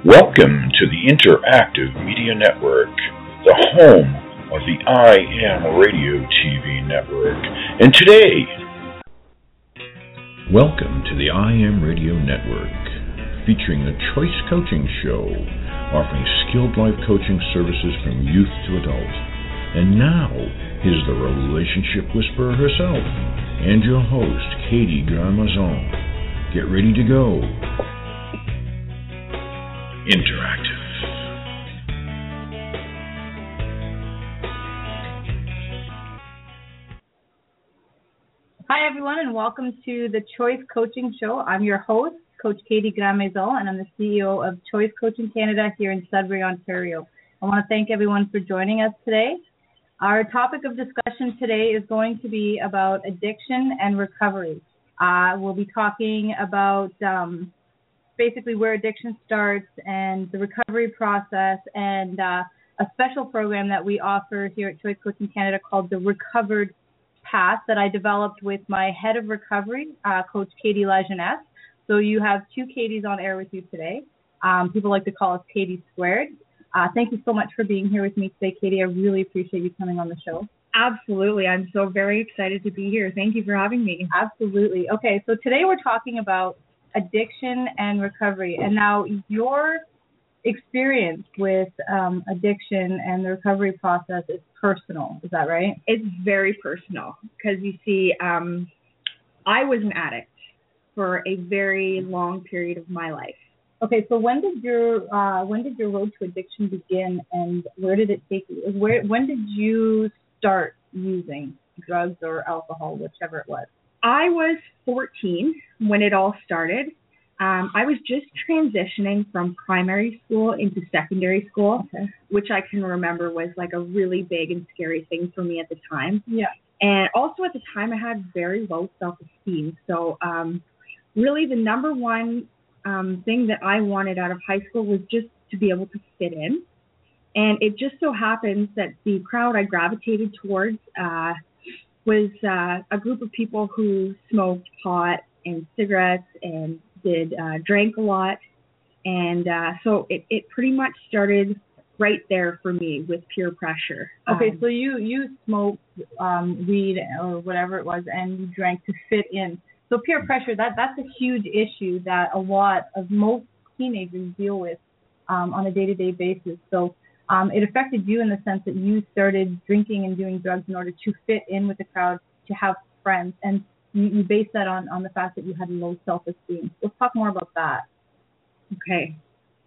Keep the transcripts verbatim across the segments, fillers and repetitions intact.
Welcome to the Interactive Media Network, the home of the I Am Radio T V network. And today, welcome to the I Am Radio Network, featuring the Choice Coaching Show, offering skilled life coaching services from youth to adult. And now, here's the Relationship Whisperer herself, and your host, Katie Gramazon. Get ready to go. Interactive. Hi, everyone, and welcome to the Choice Coaching Show. I'm your host, Coach Katie Gramazon, and I'm the C E O of Choice Coaching Canada here in Sudbury, Ontario. I want to thank everyone for joining us today. Our topic of discussion today is going to be about addiction and recovery. Uh, we'll be talking about um, basically where addiction starts and the recovery process, and uh, a special program that we offer here at Choice Coaching Canada called the Recovered Path that I developed with my head of recovery, uh, Coach Katie Lajeunesse. So you have two Katies on air with you today. Um, people like to call us Katie Squared. Uh, thank you so much for being here with me today, Katie. I really appreciate you coming on the show. Absolutely. I'm so very excited to be here. Thank you for having me. Absolutely. Okay, so today we're talking about addiction and recovery. And now your experience with um, addiction and the recovery process is personal. Is that right? It's very personal because, you see, um, I was an addict for a very long period of my life. Okay, so when did your uh, when did your road to addiction begin, and where did it take you? Where when did you start using drugs or alcohol, whichever it was? I was fourteen when it all started. Um, I was just transitioning from primary school into secondary school, okay, which I can remember was like a really big and scary thing for me at the time. Yeah. And also at the time I had very low self-esteem. So um, really the number one um, thing that I wanted out of high school was just to be able to fit in. And it just so happens that the crowd I gravitated towards uh, was uh, a group of people who smoked pot and cigarettes and did uh, drank a lot. And uh, so it, it pretty much started right there for me with peer pressure. Okay, um, so you, you smoked um, weed or whatever it was, and you drank to fit in. So peer pressure, that, that's a huge issue that a lot of most teenagers deal with um, on a day-to-day basis. So Um, it affected you in the sense that you started drinking and doing drugs in order to fit in with the crowd, to have friends, and you, you based that on, on the fact that you had low self-esteem. Let's talk more about that. Okay.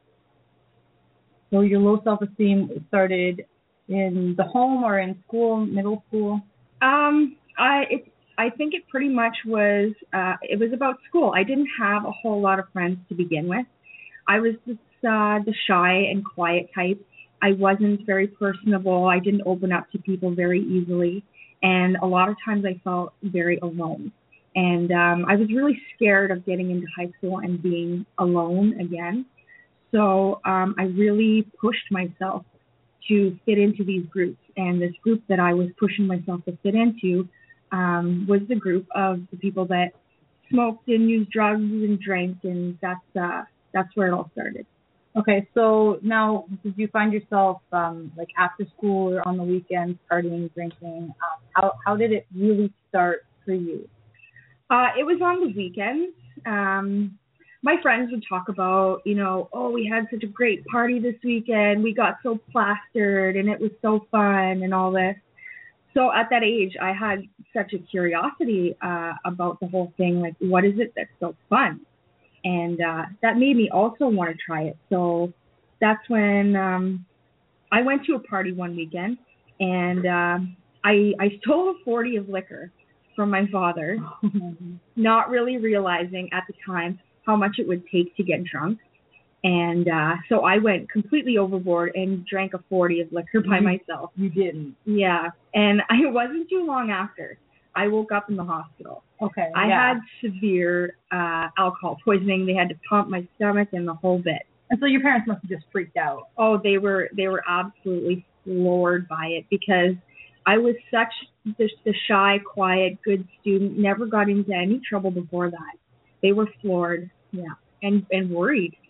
So your low self-esteem started in the home or in school, middle school? Um, I it, I think it pretty much was, uh, it was about school. I didn't have a whole lot of friends to begin with. I was this, uh, the shy and quiet type. I wasn't very personable. I didn't open up to people very easily. And a lot of times I felt very alone. And um, I was really scared of getting into high school and being alone again. So um, I really pushed myself to fit into these groups. And this group that I was pushing myself to fit into um, was the group of the people that smoked and used drugs and drank. And that's, uh, that's where it all started. Okay, so now did you find yourself um, like after school or on the weekends partying, drinking? Um, how how did it really start for you? Uh, it was on the weekends. Um, my friends would talk about, you know, oh, we had such a great party this weekend. We got so plastered and it was so fun and all this. So at that age, I had such a curiosity uh, about the whole thing. Like, what is it that's so fun? And uh, that made me also want to try it. So that's when um, I went to a party one weekend, and uh, I, I stole a forty of liquor from my father, not really realizing at the time how much it would take to get drunk. And uh, so I went completely overboard and drank a forty of liquor by myself. You didn't? Yeah. And it wasn't too long after I woke up in the hospital. Okay. I yeah. had severe uh, alcohol poisoning. They had to pump my stomach and the whole bit. And so your parents must have just freaked out. Oh, they were they were absolutely floored by it because I was such the, the shy, quiet, good student. Never got into any trouble before that. They were floored, yeah, and and worried.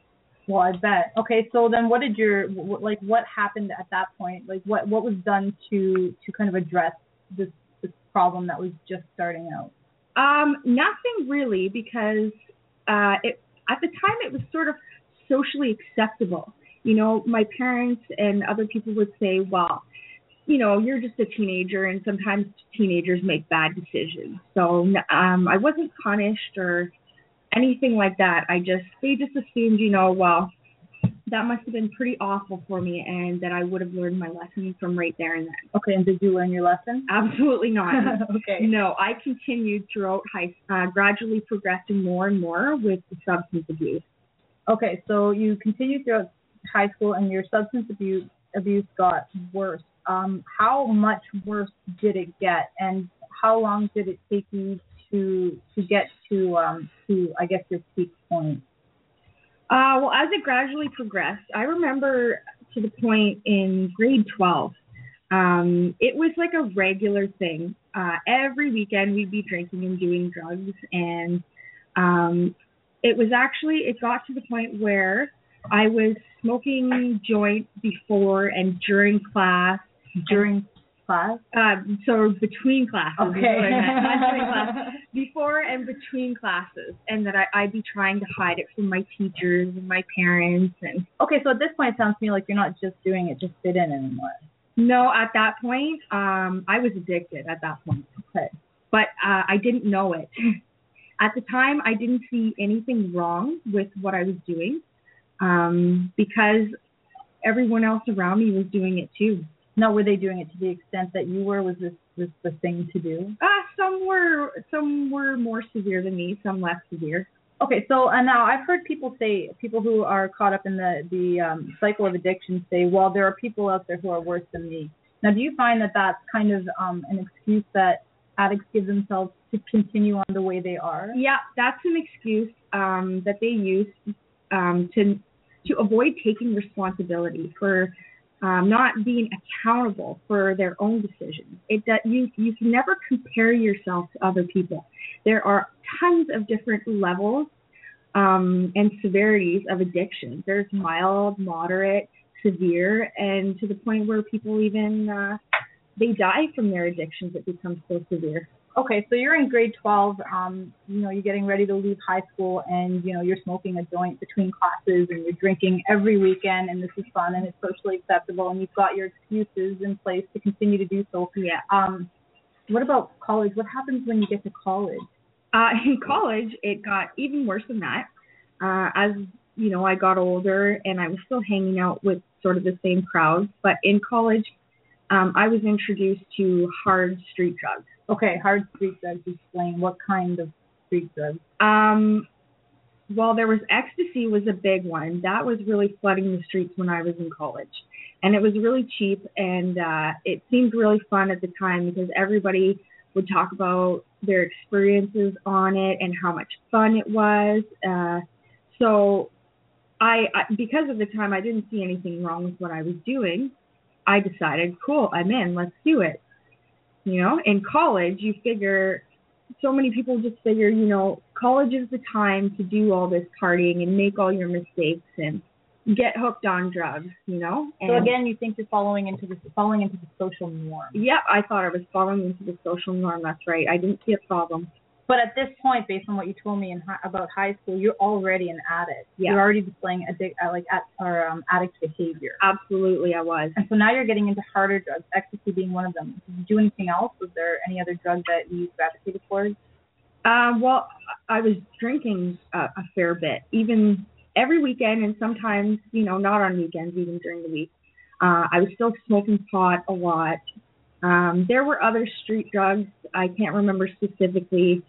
Well, I bet. Okay, so then what did your, like, what happened at that point? Like, what, what was done to, to kind of address this, this problem that was just starting out? Um, nothing really, because uh, it, at the time it was sort of socially acceptable. You know, my parents and other people would say, well, you know, you're just a teenager, and sometimes teenagers make bad decisions. So um, I wasn't punished or anything like that. I just, they just assumed, you know, well, that must have been pretty awful for me, and that I would have learned my lesson from right there and then. Okay, and did you learn your lesson? Absolutely not. Okay. No, I continued throughout high, uh, gradually progressing more and more with the substance abuse. Okay, so you continued throughout high school, and your substance abuse abuse got worse. Um, how much worse did it get, and how long did it take you to to get to um, to I guess your peak point? Uh, well, as it gradually progressed, I remember to the point in grade twelve, um, it was like a regular thing. Uh, every weekend we'd be drinking and doing drugs, and um, it was actually, it got to the point where I was smoking joints before and during class. During class? Um, so between classes. Okay. Is what I meant. Not during class. Before and between classes, and that I, I'd be trying to hide it from my teachers and my parents. And okay, so at this point, it sounds to me like you're not just doing it just fit in anymore. No, at that point, um, I was addicted at that point. Okay. But uh, I didn't know it. At the time, I didn't see anything wrong with what I was doing, um, because everyone else around me was doing it too. Now, were they doing it to the extent that you were? Was this, this the thing to do? Uh, some were some were more severe than me, some less severe. Okay, so uh, now I've heard people say, people who are caught up in the, the um, cycle of addiction say, well, there are people out there who are worse than me. Now, do you find that that's kind of um, an excuse that addicts give themselves to continue on the way they are? Yeah, that's an excuse um, that they use um, to to avoid taking responsibility for Um, not being accountable for their own decisions. It that you you can never compare yourself to other people. There are tons of different levels um, and severities of addiction. There's mild, moderate, severe, and to the point where people even uh, they die from their addictions. It becomes so severe. Okay, so you're in grade twelve, um, you know, you're getting ready to leave high school, and, you know, you're smoking a joint between classes, and you're drinking every weekend, and this is fun, and it's socially acceptable, and you've got your excuses in place to continue to do so. Yeah. Um, what about college? What happens when you get to college? Uh, in college, it got even worse than that. Uh, as, you know, I got older, and I was still hanging out with sort of the same crowds, but in college, um, I was introduced to hard street drugs. Okay, hard street drugs. Explain what kind of street drugs. Um, well, there was ecstasy was a big one. That was really flooding the streets when I was in college. And it was really cheap, and uh, it seemed really fun at the time because everybody would talk about their experiences on it and how much fun it was. Uh, so I, I, because of the time I didn't see anything wrong with what I was doing, I decided, cool, I'm in, let's do it. You know, in college, you figure, so many people just figure, you know, college is the time to do all this partying and make all your mistakes and get hooked on drugs, you know. And so again, you think you're following into the following into the social norm. Yeah, I thought I was following into the social norm. That's right. I didn't see a problem. But at this point, based on what you told me in hi- about high school, you're already an addict. Yeah. You're already displaying addic- uh, like at, or um, addict behavior. Absolutely, I was. And so now you're getting into harder drugs, ecstasy being one of them. Did you do anything else? Was there any other drug that you gravitated towards? Um, well, I was drinking a, a fair bit, even every weekend, and sometimes, you know, not on weekends, even during the week. Uh, I was still smoking pot a lot. Um, there were other street drugs. I can't remember specifically.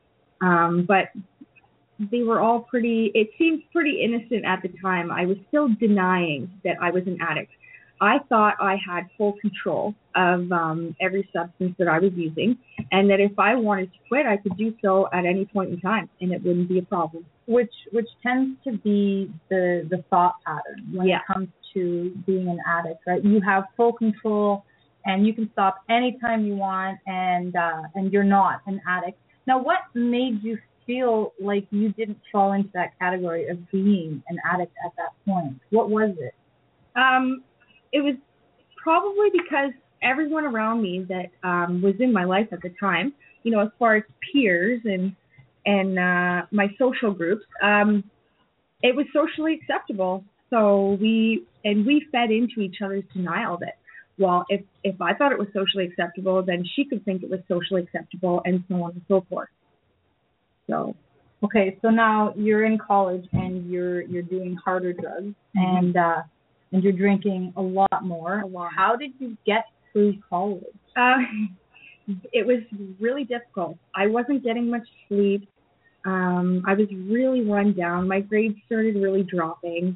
Um, but they were all pretty, it seemed pretty innocent at the time. I was still denying that I was an addict. I thought I had full control of um, every substance that I was using, and that if I wanted to quit, I could do so at any point in time, and it wouldn't be a problem. Which which tends to be the, the thought pattern when yeah. it comes to being an addict, right? You have full control, and you can stop anytime you want, and uh, and you're not an addict. Now, what made you feel like you didn't fall into that category of being an addict at that point? What was it? Um, it was probably because everyone around me that um, was in my life at the time, you know, as far as peers and and uh, my social groups, um, it was socially acceptable. So we and we fed into each other's denial that, well, if if I thought it was socially acceptable, then she could think it was socially acceptable, and so on and so forth. So, okay, so now you're in college and you're you're doing harder drugs, mm-hmm. and uh, and you're drinking a lot more. A lot. How did you get through college? Uh, it was really difficult. I wasn't getting much sleep. Um, I was really run down. My grades started really dropping.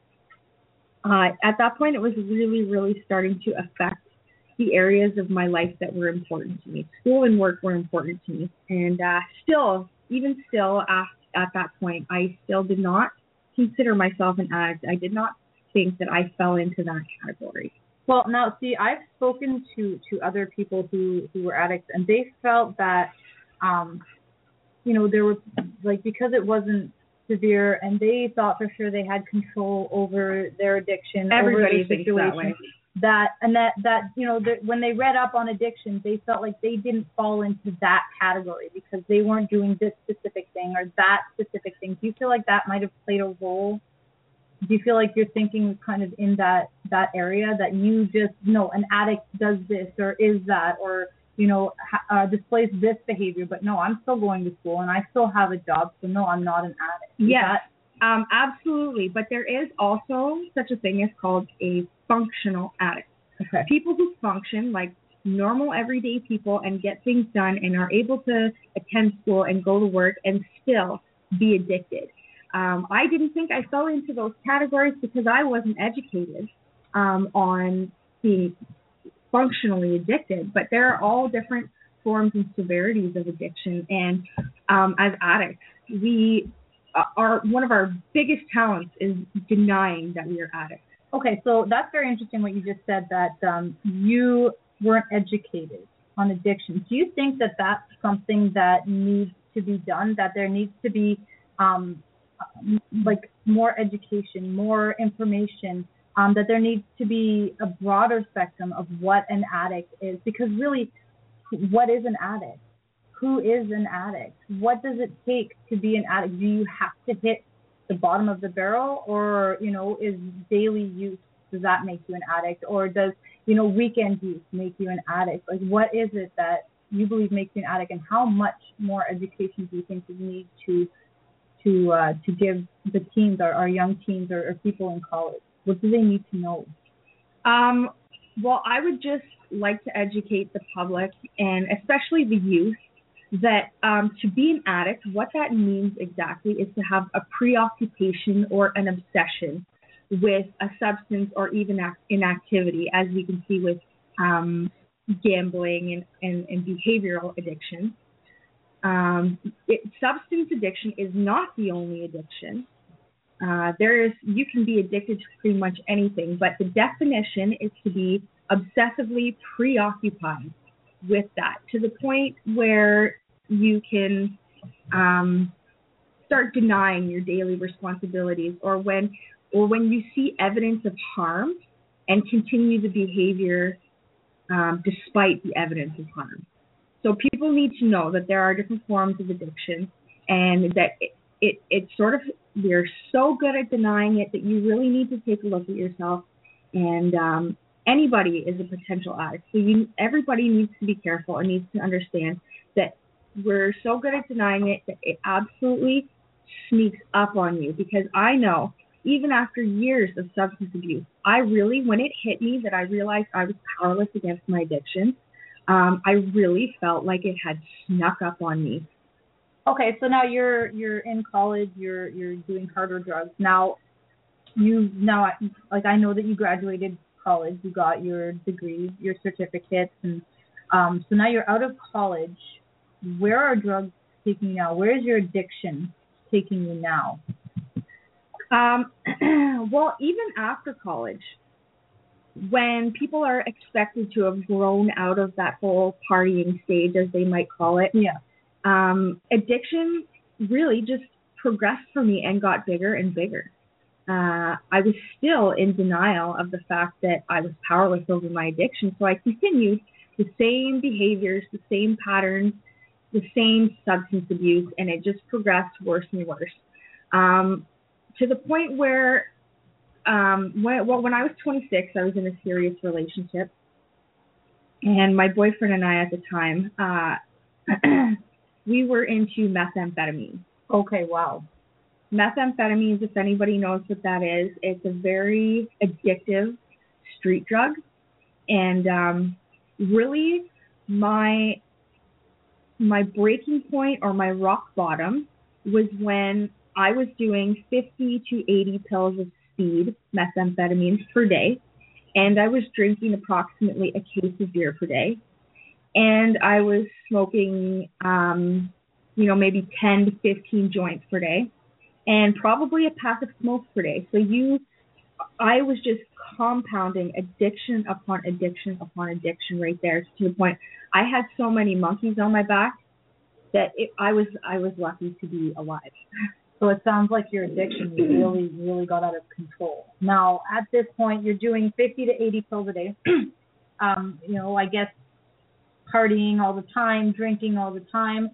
Uh, at that point, it was really, really starting to affect the areas of my life that were important to me. School and work were important to me. And uh, still, even still, at, at that point, I still did not consider myself an addict. I did not think that I fell into that category. Well, now, see, I've spoken to, to other people who, who were addicts, and they felt that, um, you know, there was, like, because it wasn't severe, and they thought for sure they had control over their addiction, Everybody over their thinks that way. That, and that, that you know, that when they read up on addiction, they felt like they didn't fall into that category because they weren't doing this specific thing or that specific thing. Do you feel like that might have played a role? Do you feel like your thinking was kind of in that, that area, that you just, no, an addict does this or is that, or, you know, uh, displays this behavior, but no, I'm still going to school and I still have a job, so no, I'm not an addict. Yes, um, absolutely. But there is also such a thing as called a functional addict. Okay. People who function like normal everyday people and get things done and are able to attend school and go to work and still be addicted. Um, I didn't think I fell into those categories because I wasn't educated um, on being functionally addicted, but there are all different forms and severities of addiction. And um, as addicts, we are one of our biggest talents is denying that we are addicts. Okay, so that's very interesting what you just said, that um, you weren't educated on addiction. Do you think that that's something that needs to be done, that there needs to be um, like more education, more information, um, that there needs to be a broader spectrum of what an addict is? Because really, what is an addict? Who is an addict? What does it take to be an addict? Do you have to hit the bottom of the barrel, or, you know, is daily use, does that make you an addict? Or does, you know, weekend use make you an addict? Like, what is it that you believe makes you an addict, and how much more education do you think we need to to uh, to give the teens, our, our young teens, or, or people in college? What do they need to know? Um, well, I would just like to educate the public, and especially the youth, that um, to be an addict, what that means exactly is to have a preoccupation or an obsession with a substance or even inactivity, as we can see with um, gambling and, and, and behavioral addiction. Um, it, substance addiction is not the only addiction. Uh, there is, you can be addicted to pretty much anything, but the definition is to be obsessively preoccupied with that, to the point where you can um, start denying your daily responsibilities, or when or when you see evidence of harm and continue the behavior um, despite the evidence of harm. So people need to know that there are different forms of addiction, and that it, it, it sort of, we're so good at denying it that you really need to take a look at yourself. And um, anybody is a potential addict. So you, everybody needs to be careful and needs to understand that we're so good at denying it that it absolutely sneaks up on you. Because I know, even after years of substance abuse, I really, when it hit me that I realized I was powerless against my addiction, um, I really felt like it had snuck up on me. Okay, so now you're you're in college, you're you're doing harder drugs. Now, you now like I know that you graduated college, you got your degrees, your certificates, and um, so now you're out of college. Where are drugs taking you now? Where is your addiction taking you now? Um, well, even after college, when people are expected to have grown out of that whole partying stage, as they might call it, yeah, um, addiction really just progressed for me and got bigger and bigger. Uh, I was still in denial of the fact that I was powerless over my addiction, so I continued the same behaviors, the same patterns, the same substance abuse, and it just progressed worse and worse. Um, to the point where, um, when, well, when I was twenty-six, I was in a serious relationship, and my boyfriend and I at the time, uh, we were into methamphetamine. Okay, wow. Methamphetamines, if anybody knows what that is, it's a very addictive street drug. And um, really, my my breaking point or my rock bottom was when I was doing fifty to eighty pills of speed methamphetamine per day, and I was drinking approximately a case of beer per day, and I was smoking, um, you know, maybe ten to fifteen joints per day, and probably a pack of smokes per day. So you, I was just compounding addiction upon addiction upon addiction right there, to the point I had so many monkeys on my back that it, I was I was lucky to be alive. So it sounds like your addiction really, really got out of control. Now, at this point, you're doing fifty to eighty pills a day. um, you know, I guess partying all the time, drinking all the time.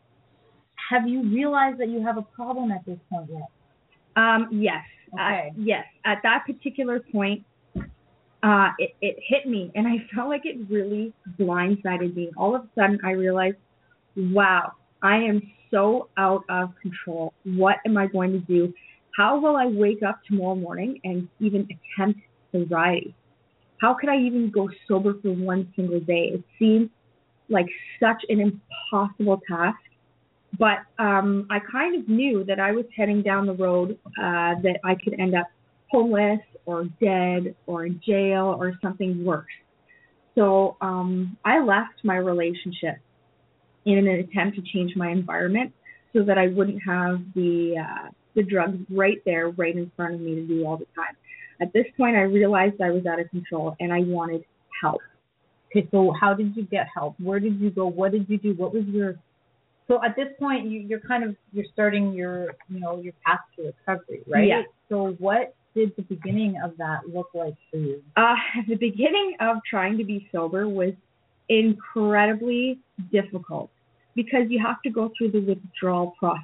Have you realized that you have a problem at this point yet? Um, yes. Okay. Uh, yes. At that particular point, uh, it, it hit me, and I felt like it really blindsided me. All of a sudden, I realized, wow, I am so out of control. What am I going to do? How will I wake up tomorrow morning and even attempt sobriety? How could I even go sober for one single day? It seemed like such an impossible task. But um, I kind of knew that I was heading down the road uh, that I could end up homeless or dead or in jail or something worse. So um, I left my relationship in an attempt to change my environment so that I wouldn't have the uh, the drugs right there, right in front of me to do all the time. At this point, I realized I was out of control and I wanted help. Okay, so how did you get help? Where did you go? What did you do? What was your... So at this point, you, you're kind of, you're starting your, you know, your path to recovery, right? Yeah. So what did the beginning of that look like for you? Uh, the beginning of trying to be sober was incredibly difficult because you have to go through the withdrawal process.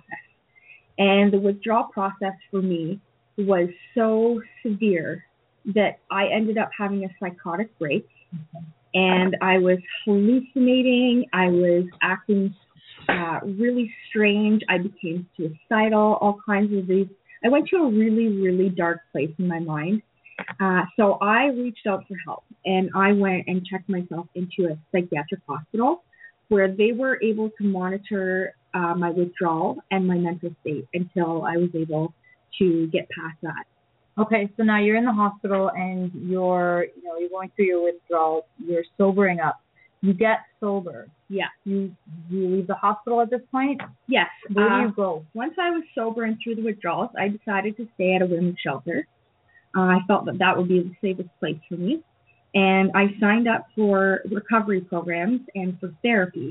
And the withdrawal process for me was so severe that I ended up having a psychotic break. Okay. And I was hallucinating. I was acting uh, really strange. I became suicidal, all kinds of these. I went to a really, really dark place in my mind. Uh, so I reached out for help, and I went and checked myself into a psychiatric hospital where they were able to monitor uh, my withdrawal and my mental state until I was able to get past that. Okay, so now you're in the hospital and you're, you know, you're going through your withdrawal. You're sobering up. You get sober. Yeah. You you leave the hospital at this point? Yes. Where uh, do you go? Once I was sober and through the withdrawals, I decided to stay at a women's shelter. Uh, I felt that that would be the safest place for me. And I signed up for recovery programs and for therapy.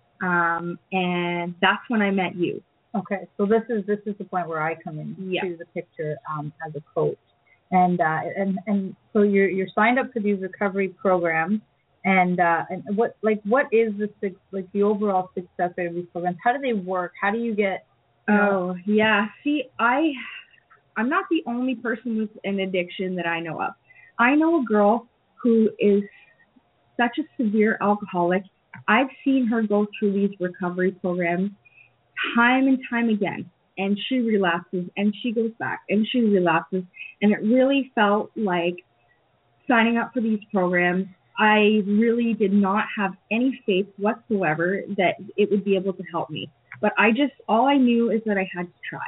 Um, and that's when I met you. Okay, so this is this is the point where I come into yeah. the picture um, as a coach, and uh, and and so you're you're signed up for these recovery programs, and uh, and what like what is the like the overall success rate of these programs? How do they work? How do you get? You know, oh yeah, see, I I'm not the only person with an addiction that I know of. I know a girl who is such a severe alcoholic. I've seen her go through these recovery programs time and time again, and she relapses and she goes back and she relapses, and it really felt like signing up for these programs, I really did not have any faith whatsoever that it would be able to help me. But I just, all I knew is that I had to try.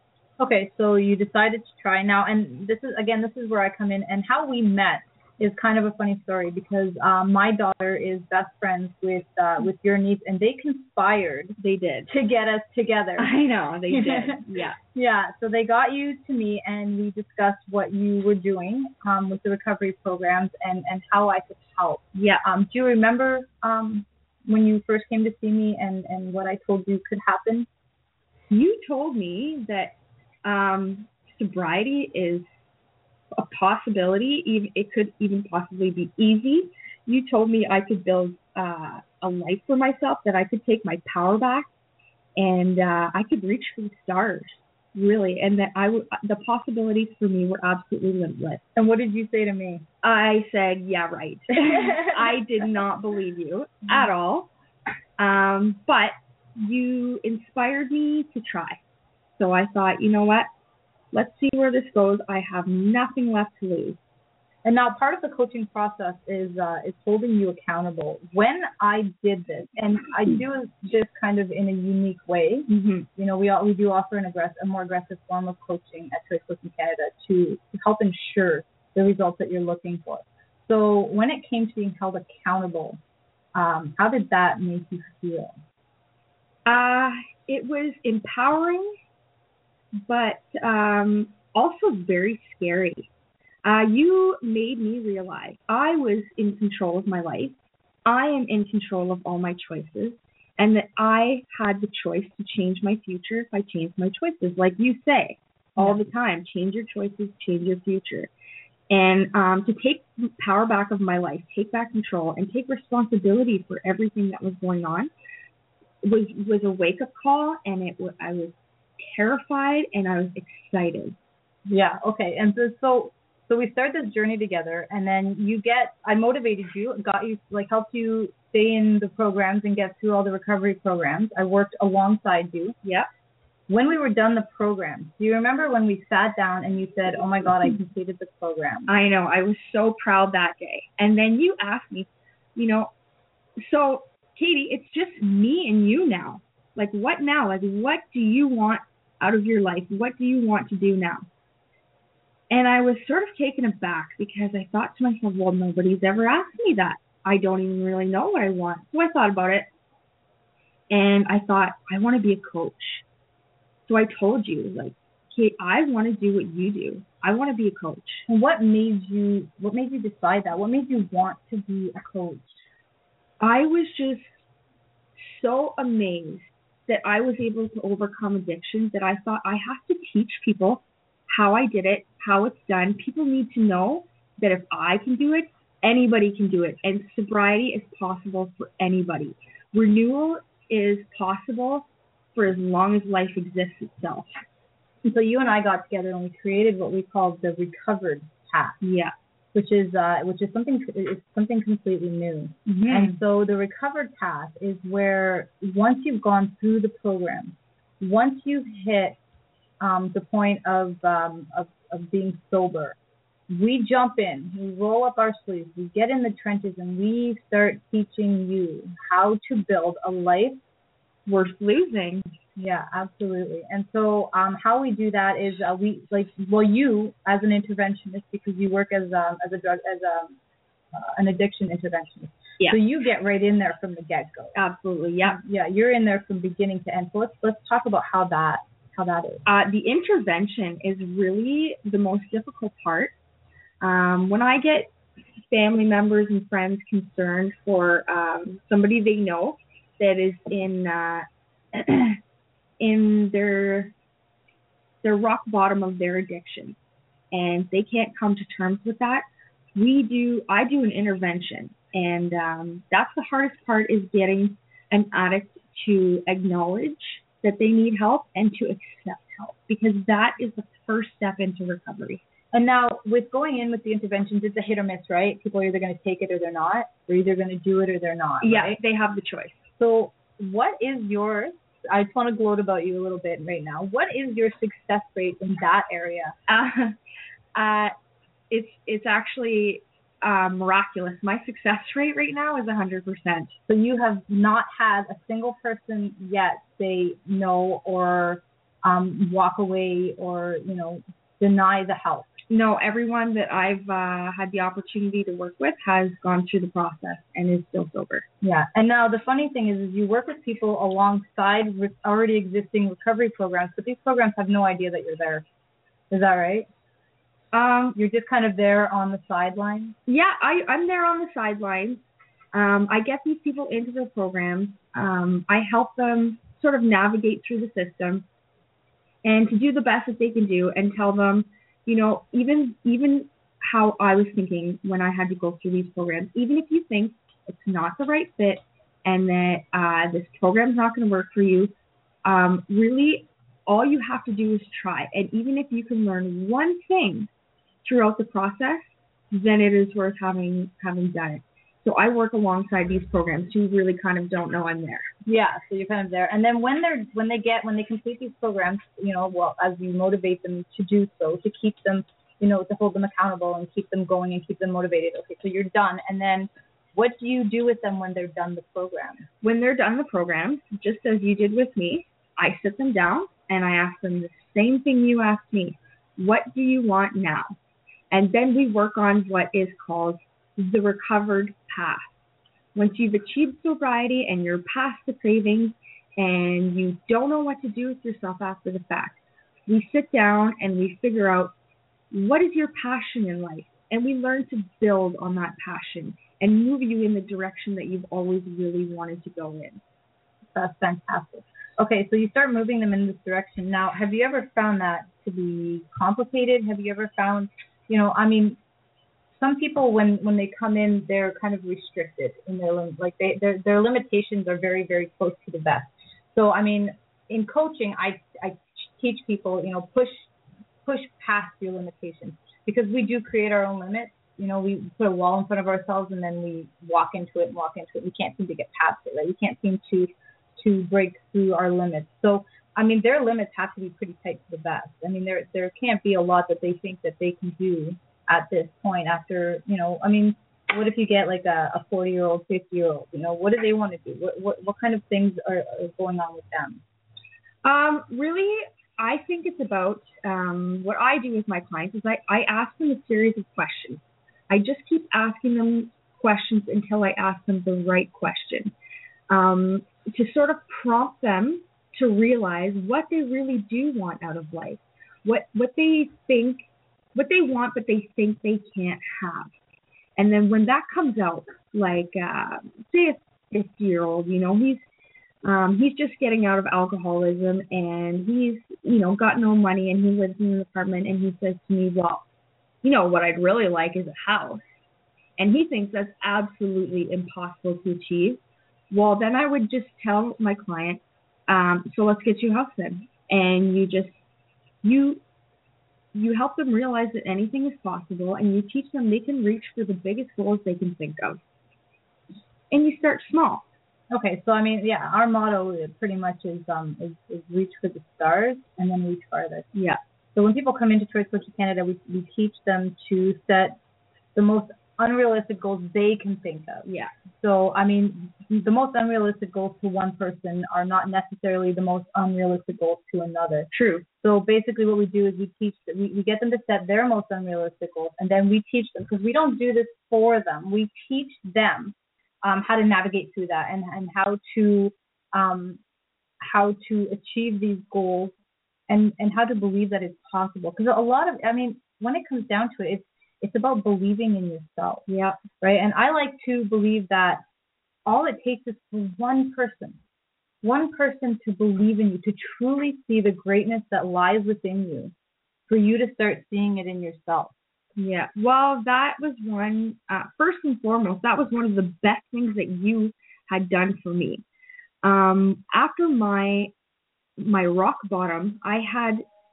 Okay, so you decided to try now, and this is, again, this is where I come in, and how we met is kind of a funny story because um, my daughter is best friends with uh, with your niece, and they conspired. They did. To get us together. I know, they did. Yeah. Yeah, so they got you to me, and we discussed what you were doing um, with the recovery programs and, and how I could help. Yeah. Um, do you remember um, when you first came to see me and, and what I told you could happen? you told me that um, sobriety is a possibility. Even it could even possibly be easy. You told me I could build uh, a life for myself, that I could take my power back, and uh, I could reach for the stars, really, and that I w- the possibilities for me were absolutely limitless. And what did you say to me? I said, yeah, right. I did not believe you at all, um, but you inspired me to try. So I thought, you know what? Let's see where this goes. I have nothing left to lose. And now part of the coaching process is uh, is holding you accountable. When I did this, and I do this kind of in a unique way, Mm-hmm. you know, we all, we do offer an aggressive, a more aggressive form of coaching at Choice Coaching Canada to, to help ensure the results that you're looking for. So when it came to being held accountable, um, how did that make you feel? Uh, it was empowering, but um, also very scary. Uh, you made me realize I was in control of my life. I am in control of all my choices, and that I had the choice to change my future if I changed my choices. Like you say all the time, change your choices, change your future. And um, to take power back of my life, take back control, and take responsibility for everything that was going on was was a wake-up call, and it was, I was terrified, and I was excited. Yeah, okay. And so, so So we start this journey together, and then you get, I motivated you, got you, like helped you stay in the programs and get through all the recovery programs. I worked alongside you. Yeah. When we were done the program, do you remember when we sat down and you said, oh my God, I completed the program? I know. I was so proud that day. And then you asked me, you know, so Katie, it's just me and you now. Like, what now? Like, what do you want out of your life? What do you want to do now? And I was sort of taken aback because I thought to myself, well, nobody's ever asked me that. I don't even really know what I want. So I thought about it. And I thought, I want to be a coach. So I told you, like, Kate, I want to do what you do. I want to be a coach. And what made you, what made you decide that? What made you want to be a coach? I was just so amazed that I was able to overcome addictions that I thought I have to teach people how I did it, how it's done. People need to know that if I can do it, anybody can do it. And sobriety is possible for anybody. Renewal is possible for as long as life exists itself. And so you and I got together and we created what we call the Recovered Path. Yeah. Which is uh, which is something it's something completely new. Mm-hmm. And so the Recovered Path is where once you've gone through the program, once you've hit um, the point of, um, of of being sober, we jump in, we roll up our sleeves, we get in the trenches, and we start teaching you how to build a life worth losing. Yeah, absolutely. And so um, how we do that is uh, we like well you as an interventionist, because you work as um, as a drug as a uh, an addiction interventionist. Yeah. So you get right in there from the get go. Absolutely. Yeah. Yeah, you're in there from beginning to end. So let's let's talk about how that how that is. Uh, the intervention is really the most difficult part. Um, when I get family members and friends concerned for um, somebody they know that is in uh, in their their rock bottom of their addiction, and they can't come to terms with that, we do I do an intervention, and um, that's the hardest part, is getting an addict to acknowledge that they need help and to accept help, because that is the first step into recovery. And now, with going in with the interventions, it's a hit or miss, right? People are either going to take it or they're not. They're either going to do it or they're not. Yeah, right? They have the choice. So what is yours? I just want to gloat about you a little bit right now. What is your success rate in that area? Uh, uh, it's it's actually uh, miraculous. My success rate right now is one hundred percent. So you have not had a single person yet say no or um, walk away or, you know, deny the help? No, everyone that I've uh, had the opportunity to work with has gone through the process and is still sober. Yeah. And now the funny thing is, is you work with people alongside with already existing recovery programs, but these programs have no idea that you're there. Is that right? Um, you're just kind of there on the sidelines? Yeah, I, I'm there on the sidelines. Um, I get these people into the programs. Um, I help them sort of navigate through the system. and to do the best that they can do, and tell them, you know, even even how I was thinking when I had to go through these programs, even if you think it's not the right fit and that uh, this program's not going to work for you, um, really all you have to do is try. And even if you can learn one thing throughout the process, then it is worth having having done it. So I work alongside these programs who really kind of don't know I'm there. Yeah, so you're kind of there. And then when they're when they get when they complete these programs, you know, well, as you motivate them to do so, to keep them, you know, to hold them accountable and keep them going and keep them motivated. Okay, so you're done. And then what do you do with them when they're done the program? When they're done the program, just as you did with me, I sit them down and I ask them the same thing you asked me. What do you want now? And then we work on what is called the recovered path. Once you've achieved sobriety and you're past the cravings and you don't know what to do with yourself after the fact, we sit down and we figure out what is your passion in life, and we learn to build on that passion and move you in the direction that you've always really wanted to go in. That's fantastic. Okay, so you start moving them in this direction. Now, have you ever found that to be complicated? Have you ever found, you know, I mean, some people when, when they come in, they're kind of restricted in their like they their their limitations are very very close to the vest. So I mean, in coaching, I I teach people, you know, push push past your limitations, because we do create our own limits. You know, we put a wall in front of ourselves and then we walk into it and walk into it. We can't seem to get past it, right? We can't seem to to break through our limits. So I mean, their limits have to be pretty tight to the vest. I mean, there there can't be a lot that they think that they can do at this point after, you know, I mean, what if you get like a forty-year-old, fifty-year-old, you know, what do they want to do? What what, what kind of things are, are going on with them? Um, really, I think it's about um, what I do with my clients is I, I ask them a series of questions. I just keep asking them questions until I ask them the right question, um, to sort of prompt them to realize what they really do want out of life, what what they think, what they want, but they think they can't have. And then when that comes out, like uh, say a fifty-year-old, you know, he's um, he's just getting out of alcoholism and he's, you know, got no money and he lives in an apartment, and he says to me, well, you know, what I'd really like is a house. And he thinks that's absolutely impossible to achieve. Well, then I would just tell my client, um, so let's get you a house then. And you just, you, you help them realize that anything is possible, and you teach them they can reach for the biggest goals they can think of. And you start small. Okay, so I mean, yeah, our motto pretty much is um is, is reach for the stars and then reach farther. Yeah. So when people come into Choice Coaching Canada, we we teach them to set the most unrealistic goals they can think of. Yeah. So I mean, the most unrealistic goals to one person are not necessarily the most unrealistic goals to another. True. So basically, what we do is we teach we we get them to set their most unrealistic goals, and then we teach them, because we don't do this for them. We teach them Um, how to navigate through that, and, and how to um, how to achieve these goals, and, and how to believe that it's possible. Because a lot of, I mean, when it comes down to it, it's it's about believing in yourself. Yeah. Right. And I like to believe that all it takes is for one person, one person to believe in you, to truly see the greatness that lies within you, for you to start seeing it in yourself. Yeah, well, that was one, uh, first and foremost, that was one of the best things that you had done for me. Um, after my my rock bottom, I had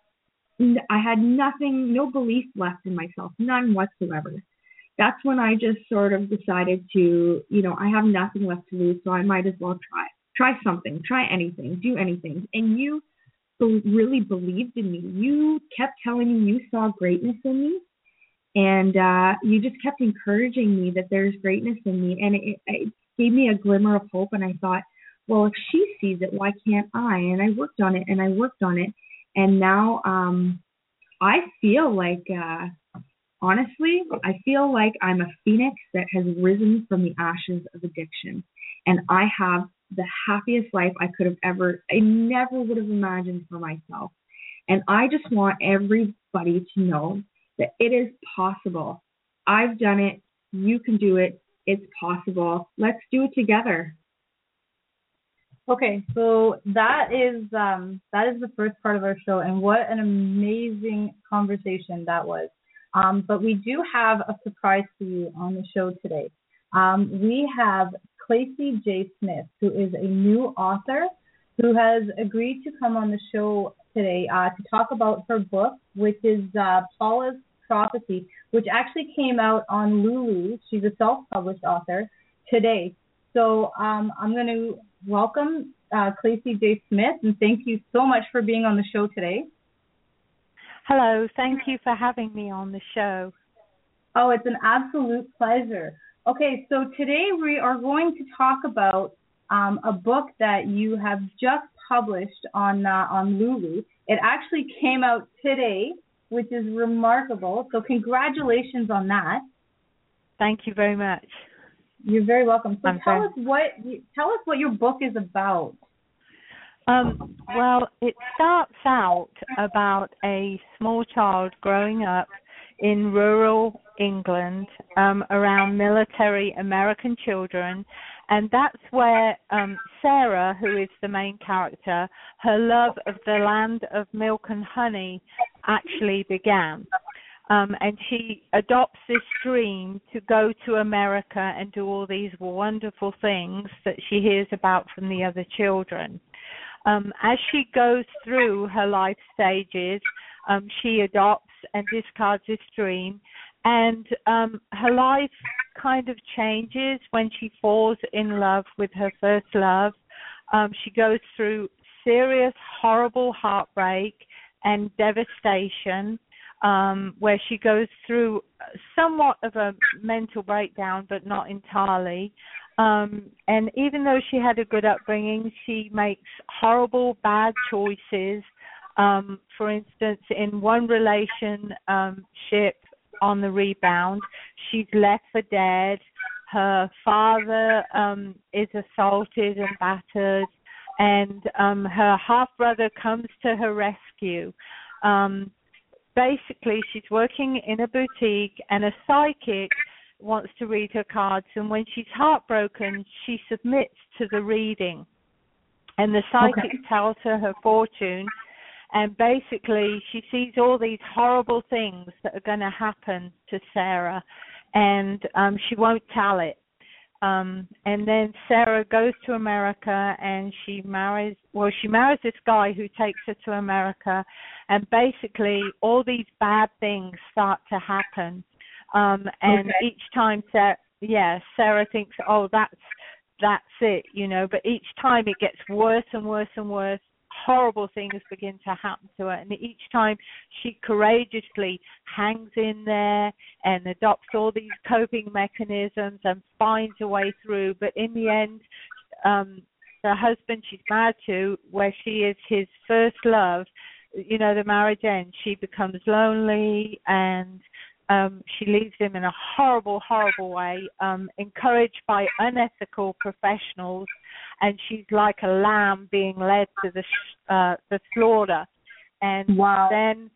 I had nothing, no belief left in myself, none whatsoever. That's when I just sort of decided to, you know, I have nothing left to lose, so I might as well try. Try something, try anything, do anything. And you really believed in me. You kept telling me you saw greatness in me. And uh, you just kept encouraging me that there's greatness in me. And it, it gave me a glimmer of hope. And I thought, well, if she sees it, why can't I? And I worked on it and I worked on it. And now um, I feel like, uh, honestly, I feel like I'm a phoenix that has risen from the ashes of addiction. And I have the happiest life I could have ever, I never would have imagined for myself. And I just want everybody to know that it is possible. I've done it. You can do it. It's possible. Let's do it together. Okay, so that is um, that is the first part of our show, and what an amazing conversation that was. Um, but we do have a surprise for you on the show today. Um, we have Clacy J. Smith, who is a new author who has agreed to come on the show today uh, to talk about her book, which is uh, Paula's Prophecy, which actually came out on Lulu. She's a self-published author today. So um, I'm going to welcome uh, Clacy J. Smith, and thank you so much for being on the show today. Hello, thank you for having me on the show. Oh, it's an absolute pleasure. Okay, so today we are going to talk about um, a book that you have just published on uh, on Lulu. It actually came out today, which is remarkable. So congratulations on that. Thank you very much. You're very welcome. So I'm tell very... us what tell us what your book is about. Um, well, it starts out about a small child growing up in rural England um, around military American children, and that's where um, Sarah, who is the main character, her love of the land of milk and honey actually began. Um, and she adopts this dream to go to America and do all these wonderful things that she hears about from the other children. Um, as she goes through her life stages, um, she adopts and discards this dream, and um, her life kind of changes when she falls in love with her first love. Um, she goes through serious, horrible heartbreak and devastation, um, where she goes through somewhat of a mental breakdown, but not entirely. Um, and even though she had a good upbringing, she makes horrible, bad choices. Um, for instance, in one relationship um, on the rebound, she's left for dead. Her father um, is assaulted and battered, and um, her half-brother comes to her rescue. Um, basically, she's working in a boutique, and a psychic wants to read her cards, and when she's heartbroken, she submits to the reading. And the psychic okay. tells her her fortune, and basically she sees all these horrible things that are going to happen to Sarah, and um, she won't tell it. Um, and then Sarah goes to America, and she marries, well, she marries this guy who takes her to America, and basically all these bad things start to happen. Um, and okay. each time, Sarah, yeah, Sarah thinks, oh, that's that's it, you know. But each time it gets worse and worse and worse. Horrible things begin to happen to her, and each time she courageously hangs in there and adopts all these coping mechanisms and finds a way through. But in the end, um, the husband she's married to, where she is his first love, you know, the marriage ends. She becomes lonely, and Um, she leaves him in a horrible, horrible way, um, encouraged by unethical professionals, and she's like a lamb being led to the uh, the slaughter. And wow. then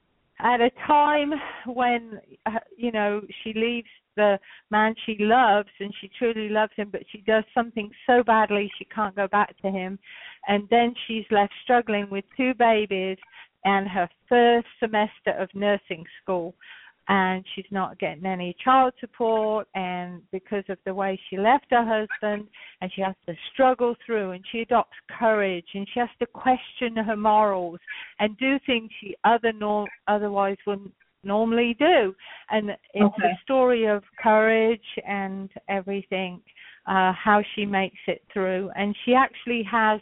at a time when, uh, you know, she leaves the man she loves, and she truly loves him, but she does something so badly she can't go back to him. And then she's left struggling with two babies and her first semester of nursing school. And she's not getting any child support, and because of the way she left her husband, and she has to struggle through, and she adopts courage, and she has to question her morals and do things she other nor- otherwise wouldn't normally do. And it's okay. a story of courage and everything, uh, how she makes it through. And she actually has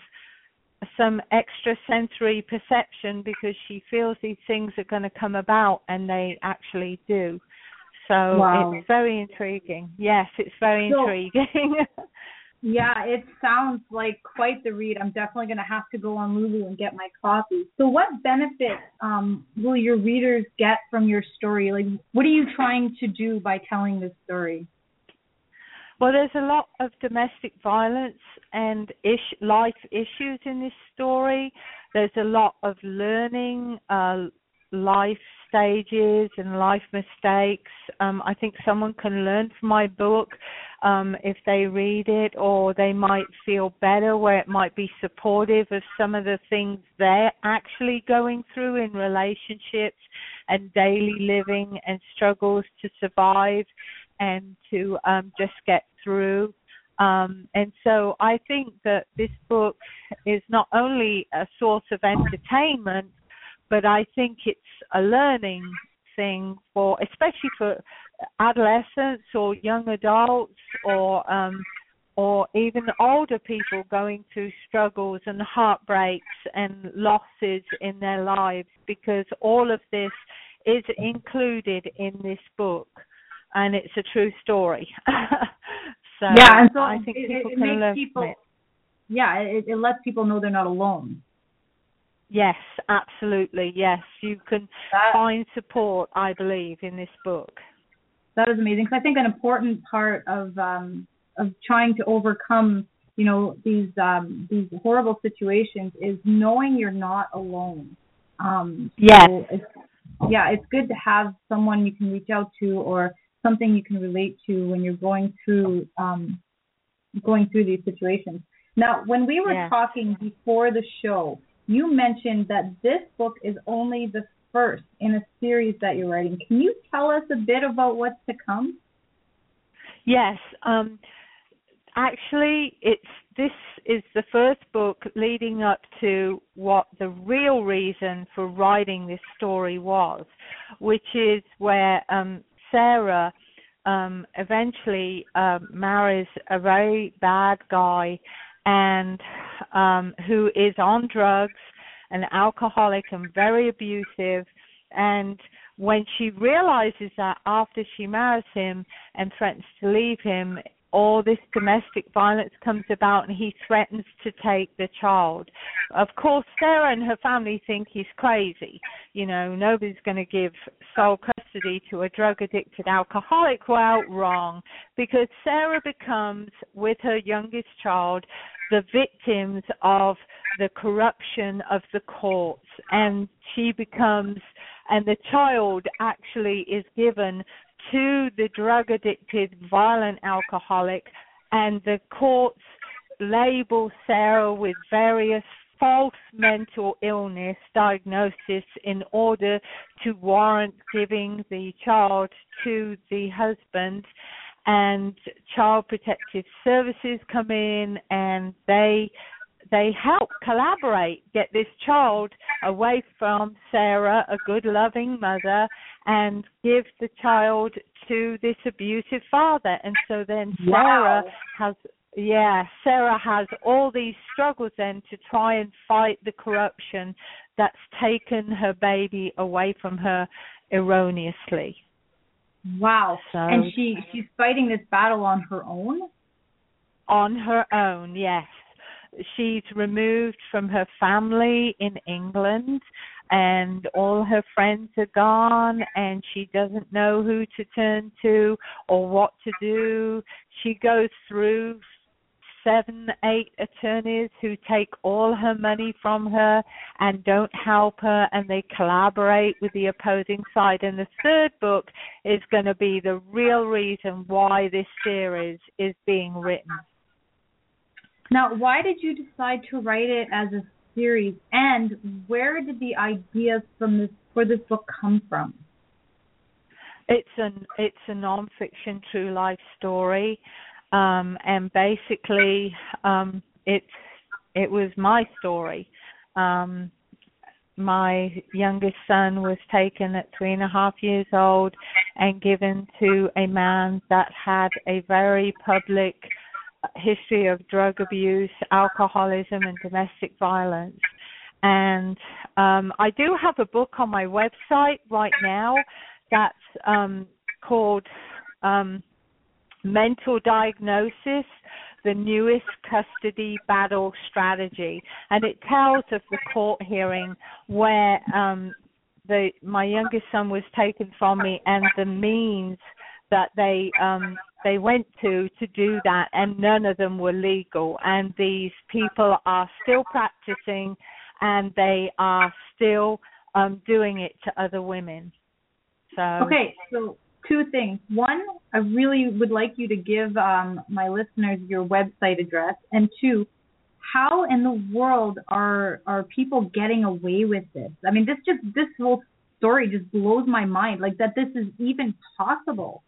some extrasensory perception because she feels these things are going to come about, and they actually do. So wow. It's very intriguing. Yes, it's very so, intriguing. Yeah, it sounds like quite the read. I'm definitely going to have to go on Lulu and get my copy. So what benefit um, will your readers get from your story? Like, what are you trying to do by telling this story? Well, there's a lot of domestic violence and ish, life issues in this story. There's a lot of learning, uh, life stages and life mistakes. Um, I think someone can learn from my book um, if they read it, or they might feel better where it might be supportive of some of the things they're actually going through in relationships and daily living and struggles to survive and to um, just get through. Um, and so I think that this book is not only a source of entertainment, but I think it's a learning thing for, especially for adolescents or young adults, or um, or even older people going through struggles and heartbreaks and losses in their lives, because all of this is included in this book, and it's a true story. So yeah, and so I think it, people it, it can makes learn people, from it. Yeah, it, it lets people know they're not alone. Yes, absolutely. Yes, you can that, find support, I believe, in this book. That is amazing, because I think an important part of um, of trying to overcome, you know, these um, these horrible situations is knowing you're not alone. Um, yes. So it's, yeah, it's good to have someone you can reach out to, or something you can relate to when you're going through um, going through these situations. Now, when we were yeah. talking before the show, you mentioned that this book is only the first in a series that you're writing. Can you tell us a bit about what's to come? Yes. Um, actually, it's this is the first book leading up to what the real reason for writing this story was, which is where um, Sarah um, eventually um, marries a very bad guy, and um, who is on drugs, an alcoholic and very abusive. And when she realizes that after she marries him and threatens to leave him, all this domestic violence comes about, and he threatens to take the child. Of course, Sarah and her family think he's crazy. You know, nobody's going to give sole custody to a drug-addicted alcoholic. Well, wrong, because Sarah becomes, with her youngest child, the victims of the corruption of the courts, and she becomes, and the child actually is given to the drug-addicted, violent alcoholic, and the courts label Sarah with various false mental illness diagnosis in order to warrant giving the child to the husband. And Child Protective Services come in, and they they help collaborate, get this child away from Sarah, a good, loving mother, and give the child to this abusive father. And so then Sarah wow. has, yeah, Sarah has all these struggles then to try and fight the corruption that's taken her baby away from her erroneously. Wow. So, and she she's fighting this battle on her own? On her own, yes. She's removed from her family in England, and all her friends are gone, and she doesn't know who to turn to or what to do. She goes through seven, eight attorneys who take all her money from her and don't help her, and they collaborate with the opposing side. And the third book is going to be the real reason why this series is being written. Now, why did you decide to write it as a series, and where did the ideas from this for this book come from? It's an it's a nonfiction true life story, um, and basically, um, it's it was my story. Um, my youngest son was taken at three and a half years old and given to a man that had a very public history of drug abuse, alcoholism, and domestic violence. And um, I do have a book on my website right now that's um, called um, Mental Diagnosis, the Newest Custody Battle Strategy. And it tells of the court hearing where um, the my youngest son was taken from me, and the means that they um, they went to to do that, and none of them were legal. And these people are still practicing, and they are still um, doing it to other women. So okay, so two things. One, I really would like you to give um, my listeners your website address, and two, how in the world are are people getting away with this? I mean, this just this whole story just blows my mind, like that this is even possible.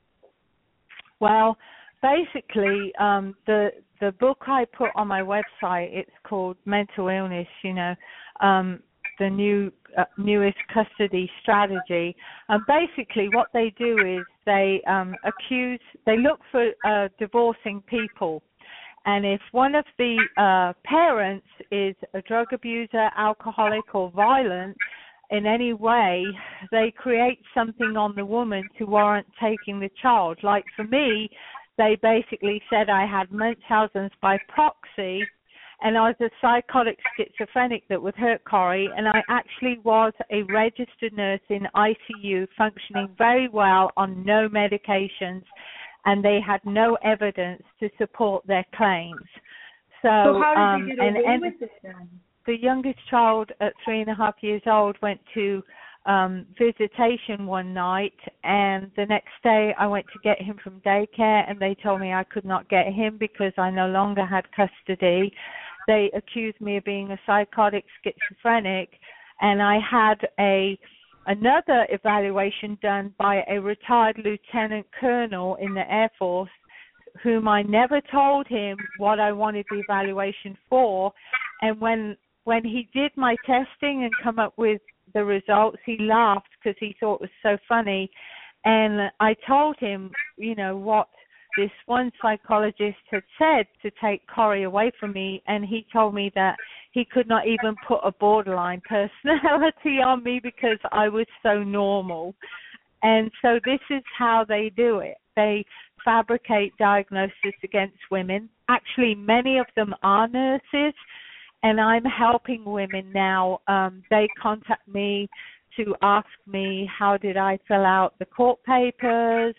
Well, basically, um, the the book I put on my website, it's called Mental Illness, you know, um, the new uh, newest custody strategy. And basically what they do is they um, accuse, they look for uh, divorcing people. And if one of the uh, parents is a drug abuser, alcoholic, or violent in any way, they create something on the woman to warrant taking the child. Like for me, they basically said I had Munchausen's by proxy, and I was a psychotic schizophrenic that would hurt Corey, and I actually was a registered nurse in I C U, functioning very well on no medications, and they had no evidence to support their claims. So, so how did um, you get and, away and with it then? The youngest child at three and a half years old went to um, visitation one night, and the next day I went to get him from daycare, and they told me I could not get him because I no longer had custody. They accused me of being a psychotic schizophrenic, and I had a another evaluation done by a retired lieutenant colonel in the Air Force, whom I never told him what I wanted the evaluation for. And when when he did my testing and come up with the results, he laughed because he thought it was so funny. And I told him, you know, what this one psychologist had said to take Corey away from me, and he told me that he could not even put a borderline personality on me because I was so normal. And so this is how they do it. They fabricate diagnosis against women. Actually, many of them are nurses, and I'm helping women now. Um, they contact me to ask me how did I fill out the court papers,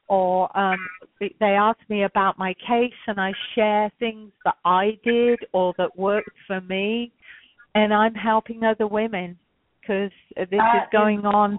or um, they ask me about my case, and I share things that I did or that worked for me, and I'm helping other women because this that is going is, on.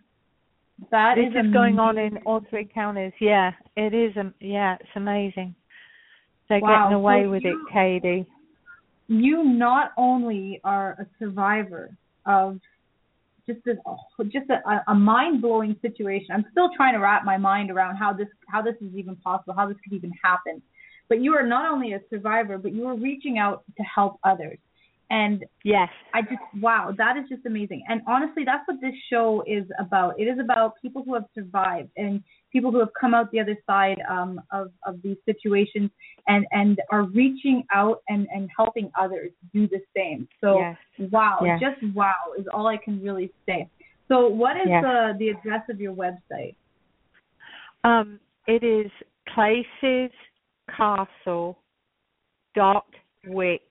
That this is, is going on in all three counties. Yeah, it is. Um, yeah, it's amazing. They're wow. getting away so with you, it, Katie. You not only are a survivor of just a just a, a mind-blowing situation. I'm still trying to wrap my mind around how this how this is even possible, how this could even happen. But you are not only a survivor, but you are reaching out to help others. And yes, I just wow, that is just amazing. And honestly, that's what this show is about. It is about people who have survived and people who have come out the other side um, of of these situations and and are reaching out and and helping others do the same. So yes. wow, yes. just wow is all I can really say. So what is yes. the the address of your website? Um, it is Places Castle dot wix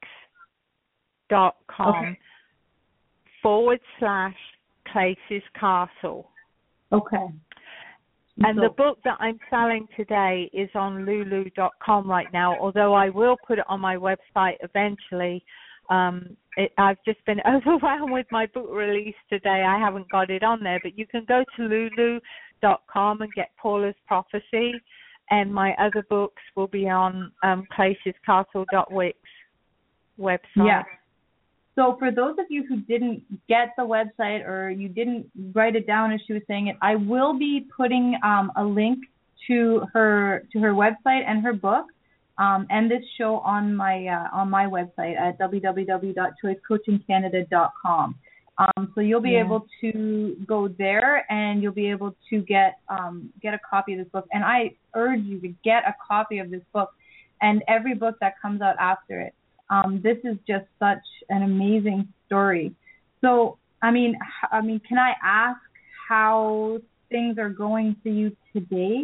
dot com okay. forward slash Places Castle. Okay. And so, the book that I'm selling today is on lulu dot com right now, although I will put it on my website eventually. Um, it, I've just been overwhelmed with my book release today. I haven't got it on there, but you can go to lulu dot com and get Paula's Prophecy, and my other books will be on um, Places Castle dot wix website. Yeah. So for those of you who didn't get the website or you didn't write it down as she was saying it, I will be putting um, a link to her to her website and her book um, and this show on my uh, on my website at w w w dot choice coaching canada dot com. Um, so you'll be yeah. able to go there and you'll be able to get um, get a copy of this book. And I urge you to get a copy of this book and every book that comes out after it. Um, this is just such an amazing story. So, I mean, I mean, can I ask how things are going for you today?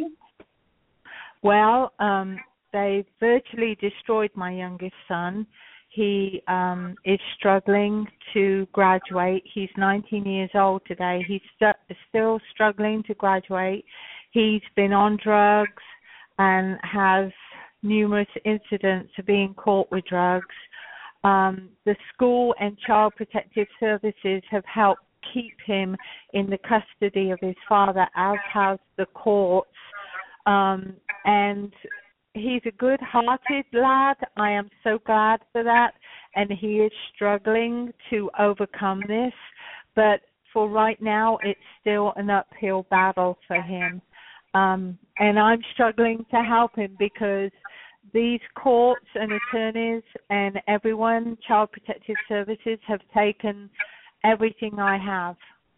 Well, um, they virtually destroyed my youngest son. He um, is struggling to graduate. He's nineteen years old today. He's st- still struggling to graduate. He's been on drugs and has numerous incidents of being caught with drugs. Um, the school and child protective services have helped keep him in the custody of his father, as has the courts. Um, and he's a good-hearted lad. I am so glad for that. And he is struggling to overcome this. But for right now, it's still an uphill battle for him. Um, and I'm struggling to help him because these courts and attorneys and everyone, Child Protective Services, have taken everything I have.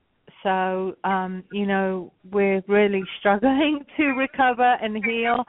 So, um, you know, we're really struggling to recover and heal.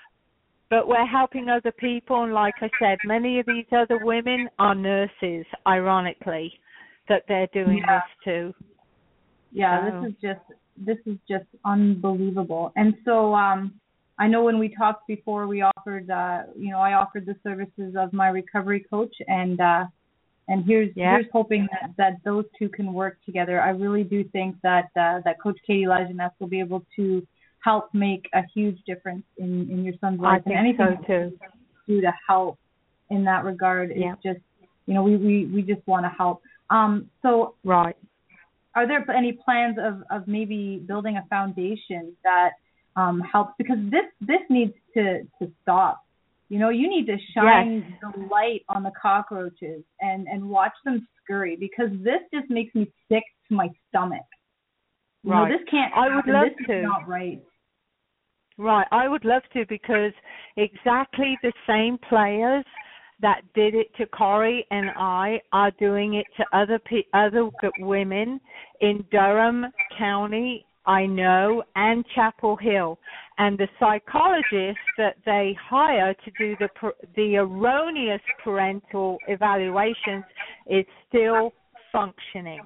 But we're helping other people. And like I said, many of these other women are nurses, ironically, that they're doing yeah. this to. Yeah, so. this is just this is just unbelievable. And so um, I know when we talked before, we offered, uh, you know, I offered the services of my recovery coach, and uh, and here's yeah. here's hoping that, that those two can work together. I really do think that uh, that Coach Katie Lajeunesse will be able to help make a huge difference in, in your son's life. I think and anything so too. do to help in that regard is yeah. just, you know, we, we, we just want to help. Um, so right. Are there any plans of, of maybe building a foundation that um, helps? Because this, this needs to, to stop. You know, you need to shine yes. the light on the cockroaches and, and watch them scurry, because this just makes me sick to my stomach. You right. know, this can't I happen. would love this to. is not right. Right, I would love to, because exactly the same players that did it to Corey and I are doing it to other pe- other women in Durham County, I know, and Chapel Hill. And the psychologist that they hire to do the the erroneous parental evaluations is still functioning.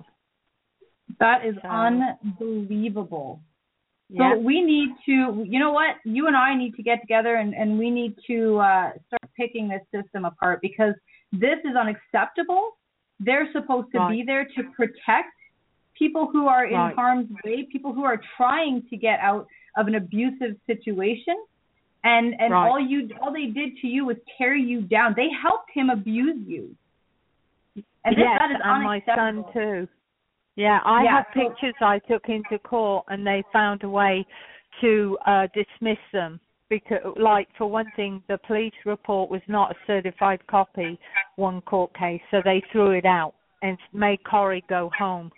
That is so. unbelievable. Yeah. So we need to, you know what, you and I need to get together and, and we need to uh, start picking this system apart, because this is unacceptable. They're supposed to right. be there to protect people who are in right. harm's way, people who are trying to get out of an abusive situation. And and right. all you all they did to you was tear you down. They helped him abuse you. And this, yes, that is and my son too. Yeah, I yeah, have so, pictures I took into court, and they found a way to uh, dismiss them. Because, like, for one thing, the police report was not a certified copy, one court case, so they threw it out and made Corey go home.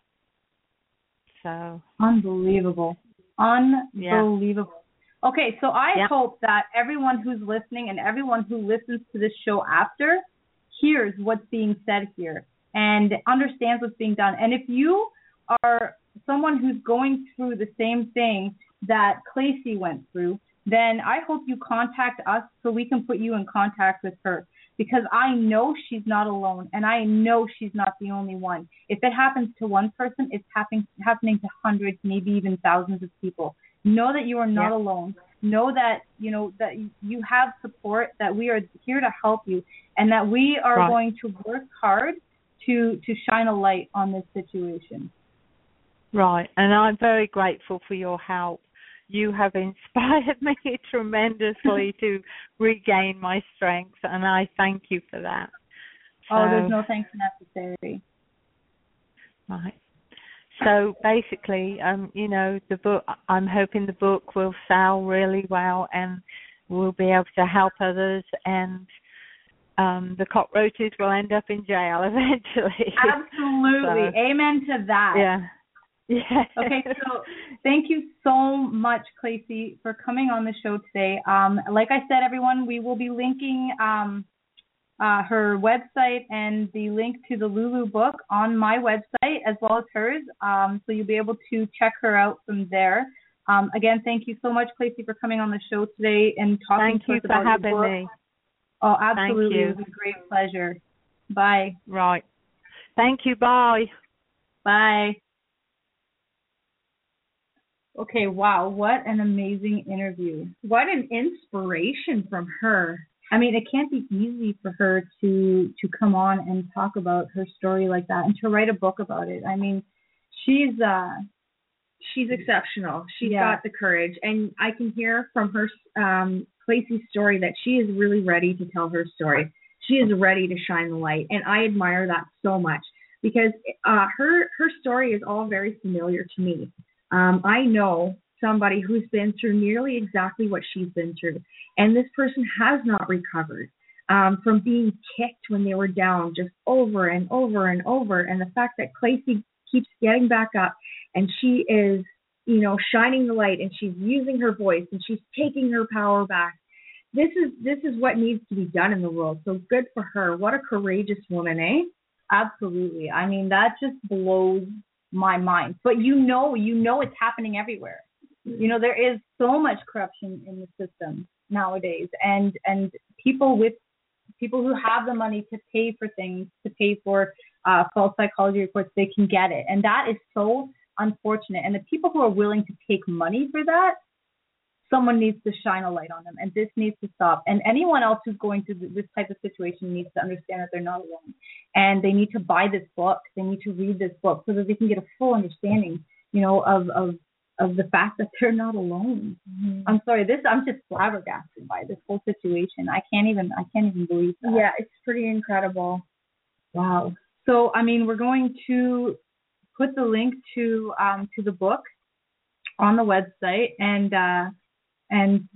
So unbelievable, unbelievable. Yeah. Okay, so I yeah. hope that everyone who's listening and everyone who listens to this show after hears what's being said here and understands what's being done. And if you are someone who's going through the same thing that Clacy went through, then I hope you contact us so we can put you in contact with her, because I know she's not alone, and I know she's not the only one. If it happens to one person, it's happening happening to hundreds, maybe even thousands of people. Know that you are not yeah. alone. Know that, you know, that you have support, that we are here to help you, and that we are right. going to work hard to to shine a light on this situation. Right, and I'm very grateful for your help. You have inspired me tremendously to regain my strength, and I thank you for that. So, oh, there's no thanks necessary. Right. So basically, um, you know, the book, I'm hoping the book will sell really well, and we'll be able to help others, and um, the cockroaches will end up in jail eventually. Absolutely. So, amen to that. Yeah. Yeah. Okay, so thank you so much, Clacy, for coming on the show today. Um, like I said, everyone, we will be linking um, uh, her website and the link to the Lulu book on my website as well as hers, um, so you'll be able to check her out from there. Um, again, thank you so much, Clacy, for coming on the show today and talking thank to us about your book. Thank you your for book. having me. Oh, absolutely. Thank you. It was a great pleasure. Bye. Right. Thank you. Bye. Bye. Okay, wow, what an amazing interview. What an inspiration from her. I mean, it can't be easy for her to to come on and talk about her story like that and to write a book about it. I mean, she's uh she's exceptional. She's yeah. got the courage, and I can hear from her um Clacy's story that she is really ready to tell her story. She is ready to shine the light, and I admire that so much. because uh, her her story is all very familiar to me. Um, I know somebody who's been through nearly exactly what she's been through, and this person has not recovered um, from being kicked when they were down just over and over and over. And the fact that Claycy keeps getting back up, and she is, you know, shining the light, and she's using her voice, and she's taking her power back. This is this is what needs to be done in the world. So good for her. What a courageous woman, eh? Absolutely. I mean, that just blows my mind. But you know, you know it's happening everywhere. You know, there is so much corruption in the system nowadays, and and people with people who have the money to pay for things, to pay for uh, false psychology reports, they can get it. And that is so unfortunate. And the people who are willing to take money for that, someone needs to shine a light on them, and this needs to stop. And anyone else who's going through this type of situation needs to understand that they're not alone, and they need to buy this book. They need to read this book so that they can get a full understanding, you know, of of, of the fact that they're not alone. Mm-hmm. I'm sorry, this I'm just flabbergasted by this whole situation. I can't even I can't even believe that. Yeah, it's pretty incredible. Wow. So I mean, we're going to put the link to um, to the book on the website, and. Uh, and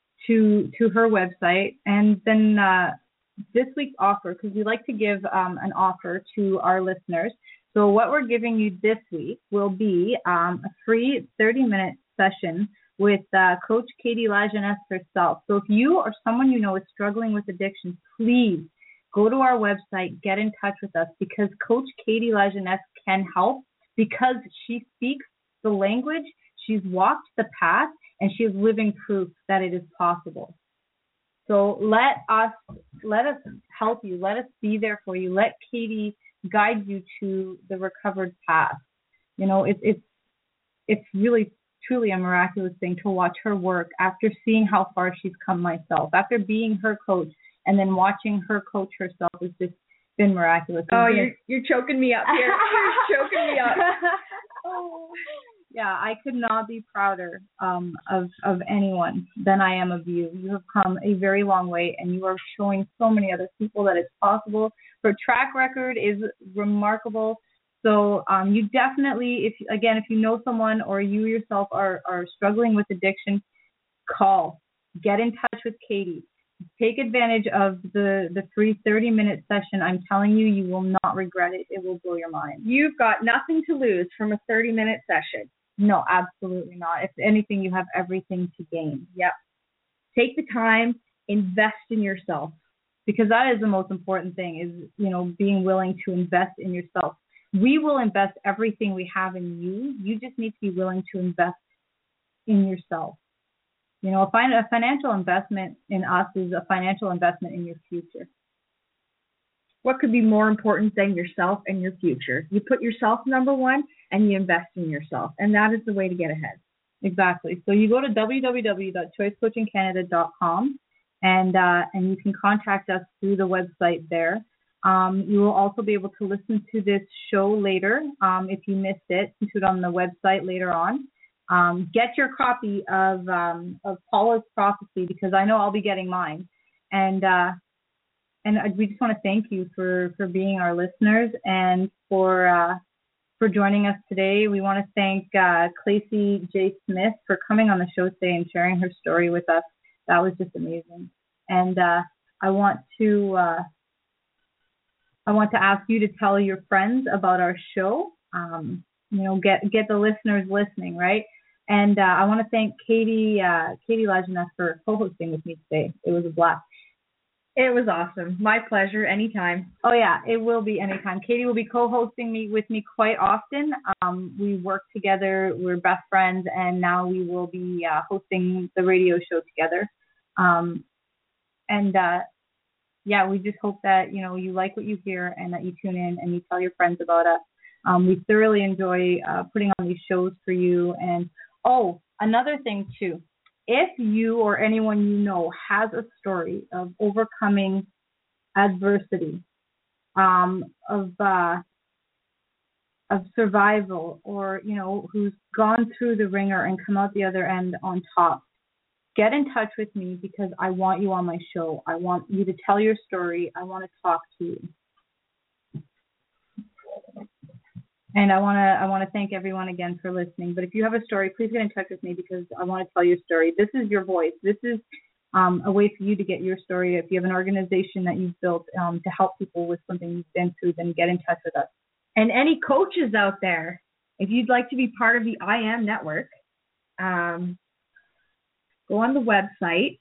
to to her website. And then uh, this week's offer, because we like to give um, an offer to our listeners. So what we're giving you this week will be um, a free thirty-minute session with uh, Coach Katie Lajeunesse herself. So if you or someone you know is struggling with addiction, please go to our website, get in touch with us, because Coach Katie Lajeunesse can help, because she speaks the language, she's walked the path, and she is living proof that it is possible. So let us let us help you. Let us be there for you. Let Katie guide you to the recovered path. You know, it's it's it's really truly a miraculous thing to watch her work after seeing how far she's come myself. After being her coach and then watching her coach herself has just been miraculous. Oh, you're you're choking me up here. You're choking me up. Oh. Yeah, I could not be prouder um, of of anyone than I am of you. You have come a very long way, and you are showing so many other people that it's possible. Her track record is remarkable. So um, you definitely, if again, if you know someone or you yourself are, are struggling with addiction, call. Get in touch with Katie. Take advantage of the, the free thirty-minute session. I'm telling you, you will not regret it. It will blow your mind. You've got nothing to lose from a thirty-minute session. No, absolutely not. If anything, you have everything to gain. Yep. Take the time, invest in yourself. Because that is the most important thing, is, you know, being willing to invest in yourself. We will invest everything we have in you. You just need to be willing to invest in yourself. You know, a, fin- a financial investment in us is a financial investment in your future. What could be more important than yourself and your future? You put yourself number one, and you invest in yourself, and that is the way to get ahead. Exactly. So you go to w w w dot choice coaching canada dot com, and uh, and you can contact us through the website there. Um, you will also be able to listen to this show later um, if you missed it. Listen to it on the website later on. Um, get your copy of um, of Paula's Prophecy, because I know I'll be getting mine. And uh, and we just want to thank you for, for being our listeners, and for uh, for joining us today. We want to thank uh, Claycy J. Smith for coming on the show today and sharing her story with us. That was just amazing. And uh, I want to uh, I want to ask you to tell your friends about our show. Um, you know, get get the listeners listening, right? And uh, I want to thank Katie uh, Katie Lajeunesse for co-hosting with me today. It was a blast. It was awesome. My pleasure. Anytime. Oh yeah, it will be anytime. Katie will be co-hosting me with me quite often. Um, we work together. We're best friends, and now we will be uh, hosting the radio show together. Um, and uh, yeah, we just hope that you know you like what you hear, and that you tune in and you tell your friends about us. Um, we thoroughly enjoy uh, putting on these shows for you. And oh, another thing too. If you or anyone you know has a story of overcoming adversity, um, of uh, of survival, or you know who's gone through the ringer and come out the other end on top, get in touch with me, because I want you on my show. I want you to tell your story. I want to talk to you. And I want to I want to thank everyone again for listening. But if you have a story, please get in touch with me because I want to tell your story. This is your voice. This is um, a way for you to get your story. If you have an organization that you've built um, to help people with something you've been through, then get in touch with us. And any coaches out there, if you'd like to be part of the I Am Network, um, go on the website.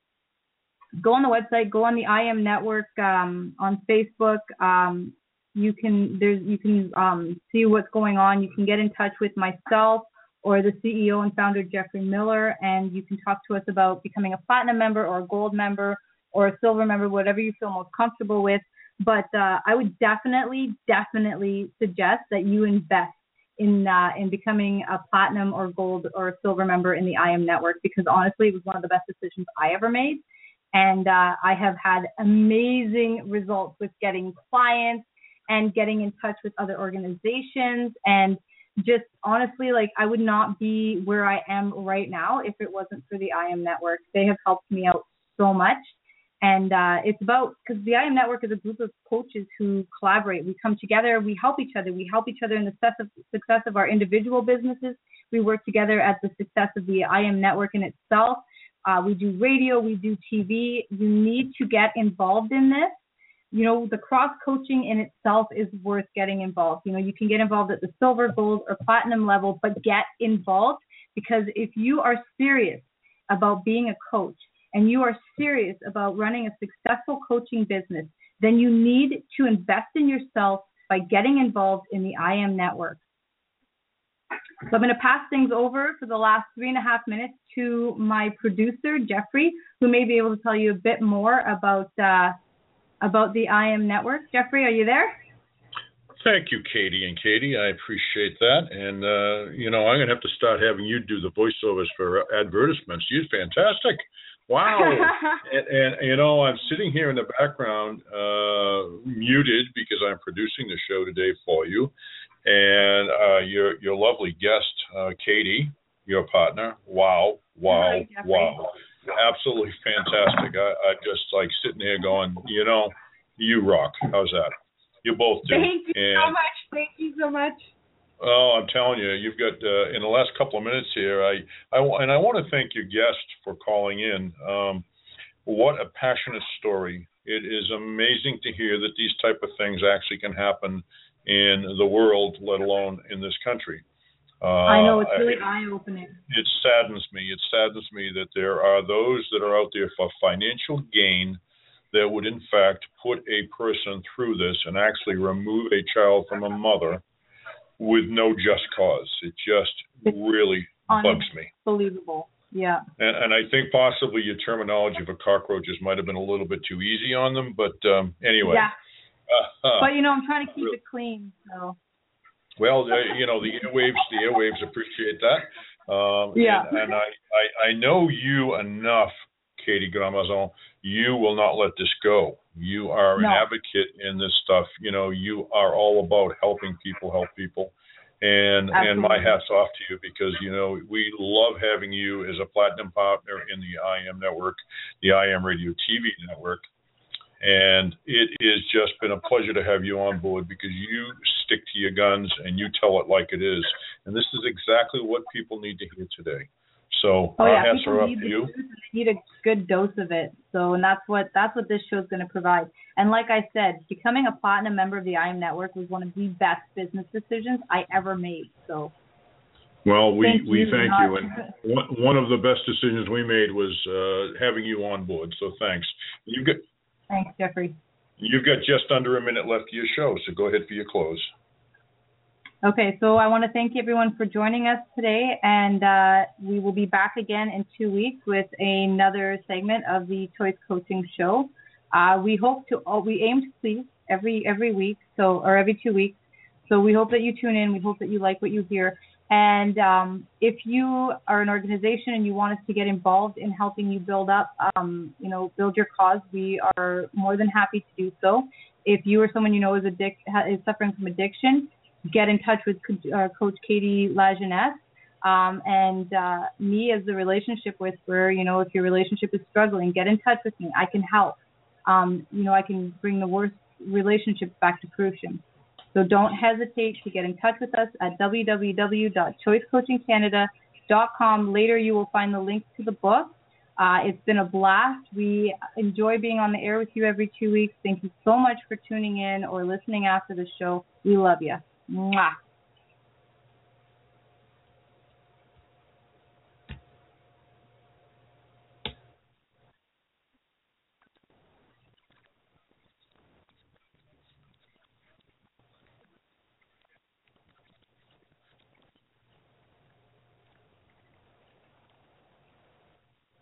Go on the website. Go on the I Am Network um, on Facebook. Um, you can there's you can um, see what's going on. You can get in touch with myself or the C E O and founder Jeffrey Miller, and you can talk to us about becoming a platinum member or a gold member or a silver member, whatever you feel most comfortable with. But uh, I would definitely, definitely suggest that you invest in uh, in becoming a platinum or gold or a silver member in the I A M Network, because honestly, it was one of the best decisions I ever made. And uh, I have had amazing results with getting clients and getting in touch with other organizations. And just honestly, like, I would not be where I am right now if it wasn't for the I A M Network. They have helped me out so much. And uh, it's about, because the I A M Network is a group of coaches who collaborate. We come together, we help each other. We help each other in the success of, success of our individual businesses. We work together at the success of the I A M Network in itself. Uh, we do radio, we do T V. You need to get involved in this. You know, the cross-coaching in itself is worth getting involved. You know, you can get involved at the silver, gold, or platinum level, but get involved, because if you are serious about being a coach and you are serious about running a successful coaching business, then you need to invest in yourself by getting involved in the I A M Network. So I'm going to pass things over for the last three and a half minutes to my producer, Jeffrey, who may be able to tell you a bit more about uh, about the I A M Network. Jeffrey, are you there? Thank you, Katie and Katie. I appreciate that. And, uh, you know, I'm going to have to start having you do the voiceovers for advertisements. You're fantastic. Wow. and, and, you know, I'm sitting here in the background, uh, muted because I'm producing the show today for you. And uh, your your lovely guest, uh, Katie, your partner. Wow, wow, Hi, wow. Absolutely fantastic. I, I just like sitting here going, you know, you rock. How's that? You both do. Thank you and, so much. Thank you so much. Oh, I'm telling you, you've got, uh, in the last couple of minutes here, I, I, and I want to thank your guest for calling in. Um, what a passionate story. It is amazing to hear that these type of things actually can happen in the world, let alone in this country. Uh, I know, it's really I, eye-opening. It saddens me. It saddens me that there are those that are out there for financial gain that would, in fact, put a person through this and actually remove a child from a mother with no just cause. It just it's really bugs me. Unbelievable, yeah. And, and I think possibly your terminology for cockroaches might have been a little bit too easy on them, but um, anyway. Yeah. Uh, but, you know, I'm trying to keep it clean, so. Well, uh, you know, the airwaves, the airwaves appreciate that. Um, yeah. And, and I, I, I know you enough, Katie Gramazon. You will not let this go. You are no. an advocate in this stuff. You know, you are all about helping people help people. And Absolutely. and my hat's off to you, because, you know, we love having you as a platinum partner in the I A M Network, the I A M Radio T V network. And it has just been a pleasure to have you on board, because you stick to your guns and you tell it like it is. And this is exactly what people need to hear today. So oh, our yeah. hats people are up need to you. They need a good dose of it. So, and that's what that's what this show is going to provide. And like I said, becoming a platinum member of the I A M Network was one of the best business decisions I ever made. So. Well, we, thank we you, thank not- you. And one, one of the best decisions we made was uh, having you on board. So thanks. You've got, Thanks, Jeffrey. You've got just under a minute left of your show, so go ahead for your close. Okay, so I want to thank everyone for joining us today, and uh, we will be back again in two weeks with another segment of the Choice Coaching Show. Uh, we hope to, oh, we aim to please every every week, so or every two weeks. So we hope that you tune in. We hope that you like what you hear. And um, if you are an organization and you want us to get involved in helping you build up, um, you know, build your cause, we are more than happy to do so. If you or someone you know is, addic- is suffering from addiction, get in touch with uh, Coach Katie Lajeunesse um, and uh, me as the relationship whisperer. You know, if your relationship is struggling, get in touch with me. I can help. Um, you know, I can bring the worst relationships back to fruition. So don't hesitate to get in touch with us at w w w dot choice coaching canada dot com. Later you will find the link to the book. Uh, it's been a blast. We enjoy being on the air with you every two weeks. Thank you so much for tuning in or listening after the show. We love you. Mwah.